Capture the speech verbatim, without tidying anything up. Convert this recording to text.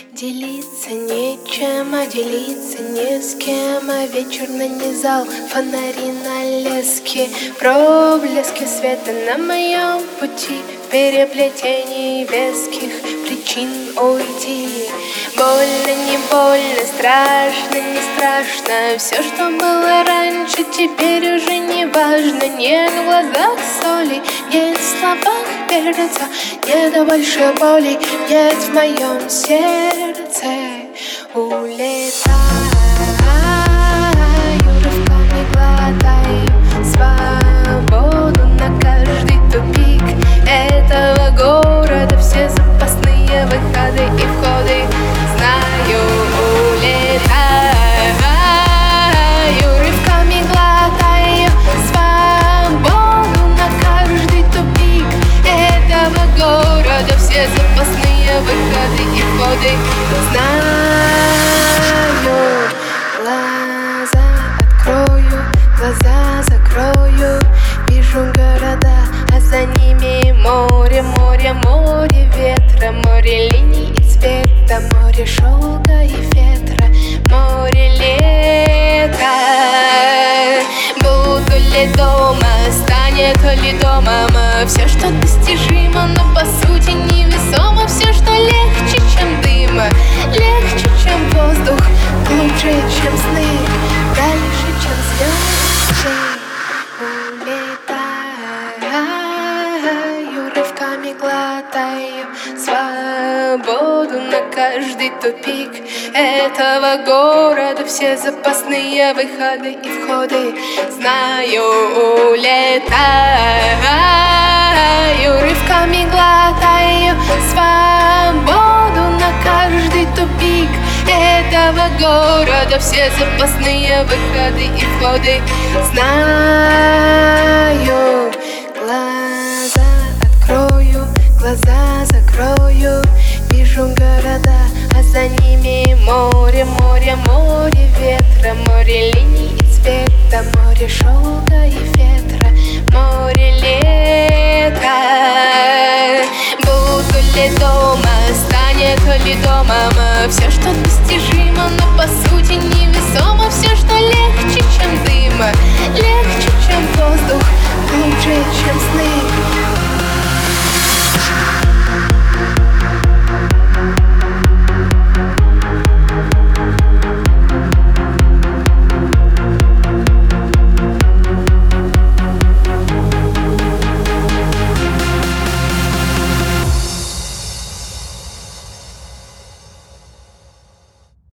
Делиться нечем, а делиться не с кем, а вечер нанизал фонари на лески, проблески света на моем пути, в переплетении веских причин уйти. Больно, не больно, страшно, не страшно, все, что было раньше, теперь уже не важно. Нет в глазах соли, нет в словах перца, нет больше боли, нет в моем сердце. Улетаю, рывками глотаю свободу на каждый тупик этого города, все запасные выходы и входы знаю. Улетаю, рывками глотаю свободу на каждый тупик этого города, все запасные выходы и входы знаю. Глаза открою, глаза закрою, вижу города, а за ними море, море, море ветра, море линий и цвета, море шелка и ветра, море лета. Буду ли дома, станет ли домом все, что достижимо, но по сути невесомо, все, что легче, чем дым, легче, чем воздух, глубже, чем сны, дальше, чем звезды. Улетаю, рывками глотаю свободу на каждый тупик этого города, все запасные выходы и входы знаю. Улетаю, рывками глотаю свободу на каждый тупик этого города, все запасные выходы и входы знаю. Глаза открою, глаза закрою, вижу города, а за ними море, море, море ветра, море линий и цвета, море шелка и ветра, море лета. Буду ли дома, станет ли домом все, что достижимо, но по сути невесомо, все, что легче, чем дым, легче, чем воздух, глубже, чем сны,